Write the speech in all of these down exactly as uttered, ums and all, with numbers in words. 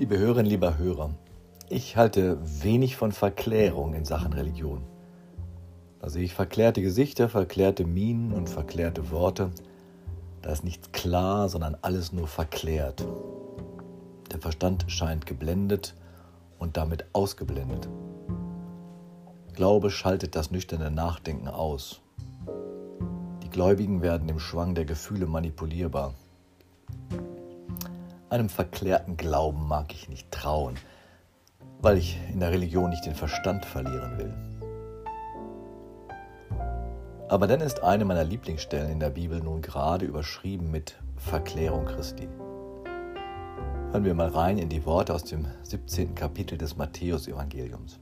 Liebe Hörerinnen, lieber Hörer, ich halte wenig von Verklärung in Sachen Religion. Da sehe ich verklärte Gesichter, verklärte Mienen und verklärte Worte. Da ist nichts klar, sondern alles nur verklärt. Der Verstand scheint geblendet und damit ausgeblendet. Glaube schaltet das nüchterne Nachdenken aus. Die Gläubigen werden im Schwang der Gefühle manipulierbar. Einem verklärten Glauben mag ich nicht trauen, weil ich in der Religion nicht den Verstand verlieren will. Aber dann ist eine meiner Lieblingsstellen in der Bibel nun gerade überschrieben mit Verklärung Christi. Hören wir mal rein in die Worte aus dem siebzehnten Kapitel des Matthäus-Evangeliums.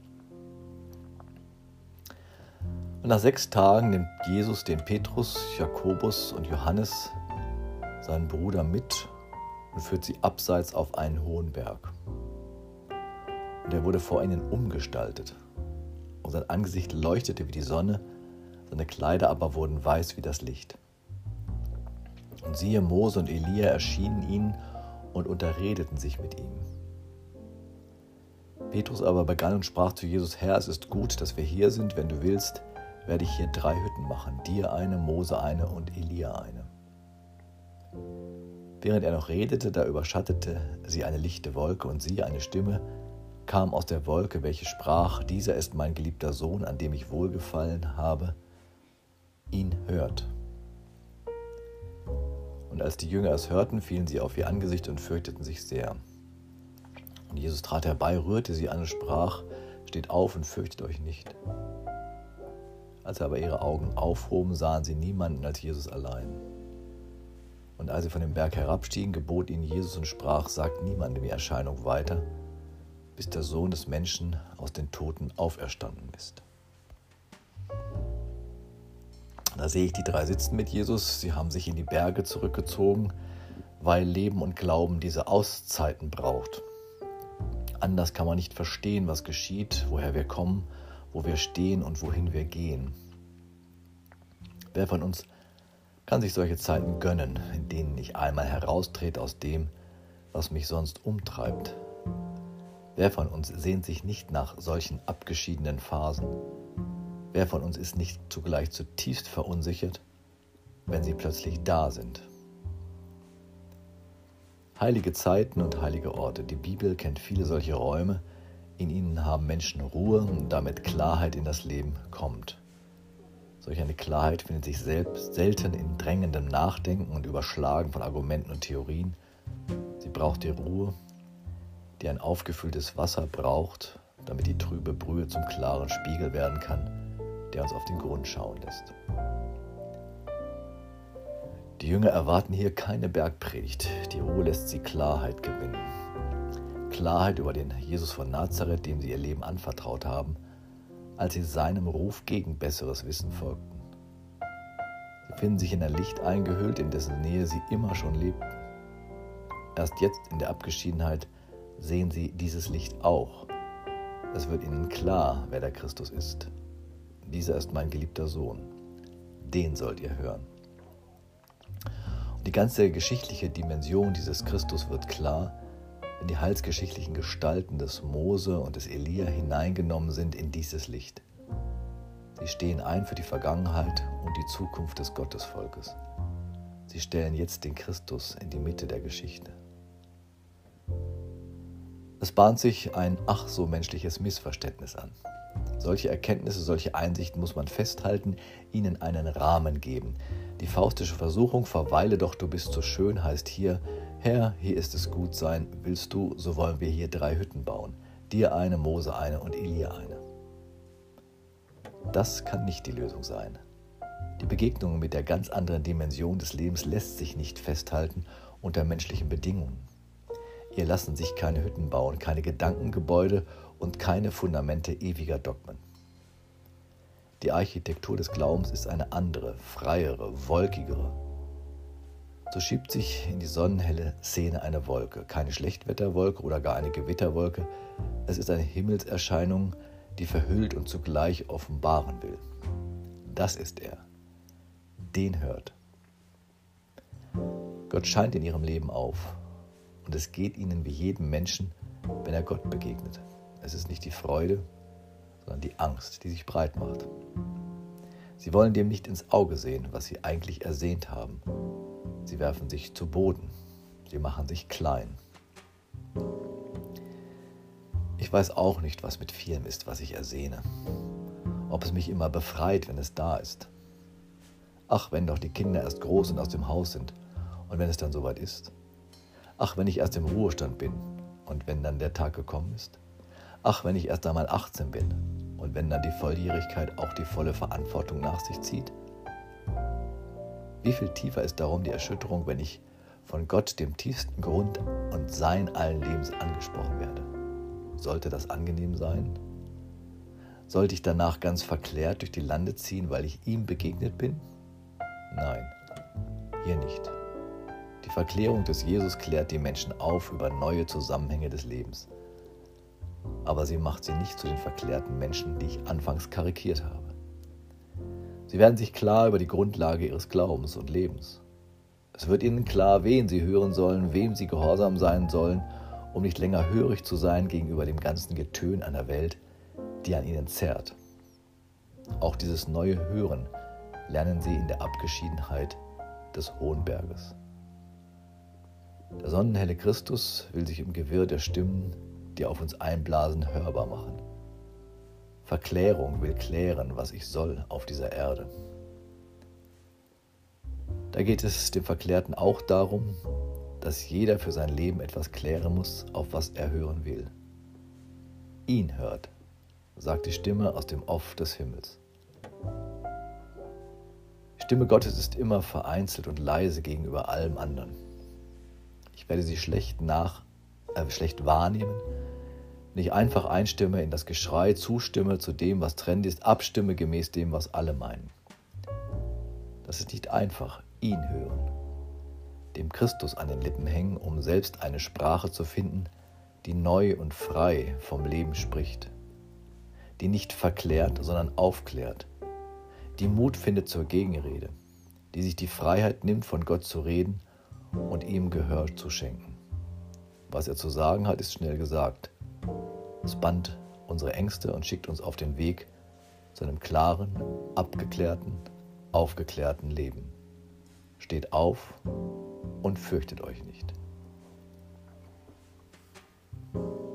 Und nach sechs Tagen nimmt Jesus den Petrus, Jakobus und Johannes, seinen Bruder, mit und führt sie abseits auf einen hohen Berg. Und er wurde vor ihnen umgestaltet, und sein Angesicht leuchtete wie die Sonne, seine Kleider aber wurden weiß wie das Licht. Und siehe, Mose und Elia erschienen ihnen und unterredeten sich mit ihm. Petrus aber begann und sprach zu Jesus: Herr, es ist gut, dass wir hier sind. Wenn du willst, werde ich hier drei Hütten machen, dir eine, Mose eine und Elia eine. Während er noch redete, da überschattete sie eine lichte Wolke, und siehe, eine Stimme kam aus der Wolke, welche sprach: Dieser ist mein geliebter Sohn, an dem ich wohlgefallen habe, ihn hört. Und als die Jünger es hörten, fielen sie auf ihr Angesicht und fürchteten sich sehr. Und Jesus trat herbei, rührte sie an und sprach: Steht auf und fürchtet euch nicht. Als aber ihre Augen aufhoben, sahen sie niemanden als Jesus allein. Und als sie von dem Berg herabstiegen, gebot ihnen Jesus und sprach: Sagt niemandem die Erscheinung weiter, bis der Sohn des Menschen aus den Toten auferstanden ist. Da sehe ich die drei sitzen mit Jesus. Sie haben sich in die Berge zurückgezogen, weil Leben und Glauben diese Auszeiten braucht. Anders kann man nicht verstehen, was geschieht, woher wir kommen, wo wir stehen und wohin wir gehen. Wer von uns kann sich solche Zeiten gönnen, in denen ich einmal heraustrete aus dem, was mich sonst umtreibt? Wer von uns sehnt sich nicht nach solchen abgeschiedenen Phasen? Wer von uns ist nicht zugleich zutiefst verunsichert, wenn sie plötzlich da sind? Heilige Zeiten und heilige Orte. Die Bibel kennt viele solche Räume. In ihnen haben Menschen Ruhe und damit Klarheit in das Leben kommt. Solch eine Klarheit findet sich selbst selten in drängendem Nachdenken und Überschlagen von Argumenten und Theorien. Sie braucht die Ruhe, die ein aufgefülltes Wasser braucht, damit die trübe Brühe zum klaren Spiegel werden kann, der uns auf den Grund schauen lässt. Die Jünger erwarten hier keine Bergpredigt. Die Ruhe lässt sie Klarheit gewinnen. Klarheit über den Jesus von Nazareth, dem sie ihr Leben anvertraut haben, als sie seinem Ruf gegen besseres Wissen folgten. Sie finden sich in ein Licht eingehüllt, in dessen Nähe sie immer schon lebten. Erst jetzt in der Abgeschiedenheit sehen sie dieses Licht auch. Es wird ihnen klar, wer der Christus ist. Dieser ist mein geliebter Sohn. Den sollt ihr hören. Und die ganze geschichtliche Dimension dieses Christus wird klar, wenn die heilsgeschichtlichen Gestalten des Mose und des Elia hineingenommen sind in dieses Licht. Sie stehen ein für die Vergangenheit und die Zukunft des Gottesvolkes. Sie stellen jetzt den Christus in die Mitte der Geschichte. Es bahnt sich ein ach so menschliches Missverständnis an. Solche Erkenntnisse, solche Einsichten muss man festhalten, ihnen einen Rahmen geben. Die faustische Versuchung, verweile doch, du bist so schön, heißt hier: Herr, hier ist es gut sein, willst du, so wollen wir hier drei Hütten bauen. Dir eine, Mose eine und Elia eine. Das kann nicht die Lösung sein. Die Begegnung mit der ganz anderen Dimension des Lebens lässt sich nicht festhalten unter menschlichen Bedingungen. Hier lassen sich keine Hütten bauen, keine Gedankengebäude und keine Fundamente ewiger Dogmen. Die Architektur des Glaubens ist eine andere, freiere, wolkigere. So schiebt sich in die sonnenhelle Szene eine Wolke, keine Schlechtwetterwolke oder gar eine Gewitterwolke. Es ist eine Himmelserscheinung, die verhüllt und zugleich offenbaren will. Das ist er. Den hört. Gott scheint in ihrem Leben auf. Und es geht ihnen wie jedem Menschen, wenn er Gott begegnet. Es ist nicht die Freude, sondern die Angst, die sich breit macht. Sie wollen dem nicht ins Auge sehen, was sie eigentlich ersehnt haben. Sie werfen sich zu Boden. Sie machen sich klein. Ich weiß auch nicht, was mit vielem ist, was ich ersehne. Ob es mich immer befreit, wenn es da ist. Ach, wenn doch die Kinder erst groß und aus dem Haus sind und wenn es dann soweit ist. Ach, wenn ich erst im Ruhestand bin und wenn dann der Tag gekommen ist. Ach, wenn ich erst einmal achtzehn bin und wenn dann die Volljährigkeit auch die volle Verantwortung nach sich zieht. Wie viel tiefer ist darum die Erschütterung, wenn ich von Gott, dem tiefsten Grund und Sein allen Lebens angesprochen werde. Sollte das angenehm sein? Sollte ich danach ganz verklärt durch die Lande ziehen, weil ich ihm begegnet bin? Nein, hier nicht. Die Verklärung des Jesus klärt die Menschen auf über neue Zusammenhänge des Lebens. Aber sie macht sie nicht zu den verklärten Menschen, die ich anfangs karikiert habe. Sie werden sich klar über die Grundlage ihres Glaubens und Lebens. Es wird ihnen klar, wen sie hören sollen, wem sie gehorsam sein sollen, um nicht länger hörig zu sein gegenüber dem ganzen Getön einer Welt, die an ihnen zerrt. Auch dieses neue Hören lernen sie in der Abgeschiedenheit des Hohen Berges. Der sonnenhelle Christus will sich im Gewirr der Stimmen, die auf uns einblasen, hörbar machen. Verklärung will klären, was ich soll auf dieser Erde. Da geht es dem Verklärten auch darum, dass jeder für sein Leben etwas klären muss, auf was er hören will. Ihn hört, sagt die Stimme aus dem Off des Himmels. Die Stimme Gottes ist immer vereinzelt und leise gegenüber allem anderen. Ich werde sie schlecht, nach, äh, schlecht wahrnehmen, wenn ich einfach einstimme in das Geschrei, zustimme zu dem, was trendy ist, abstimme gemäß dem, was alle meinen. Das ist nicht einfach, ihn hören, dem Christus an den Lippen hängen, um selbst eine Sprache zu finden, die neu und frei vom Leben spricht, die nicht verklärt, sondern aufklärt, die Mut findet zur Gegenrede, die sich die Freiheit nimmt, von Gott zu reden und ihm Gehör zu schenken. Was er zu sagen hat, ist schnell gesagt. Es bannt unsere Ängste und schickt uns auf den Weg zu einem klaren, abgeklärten, aufgeklärten Leben. Steht auf und fürchtet euch nicht.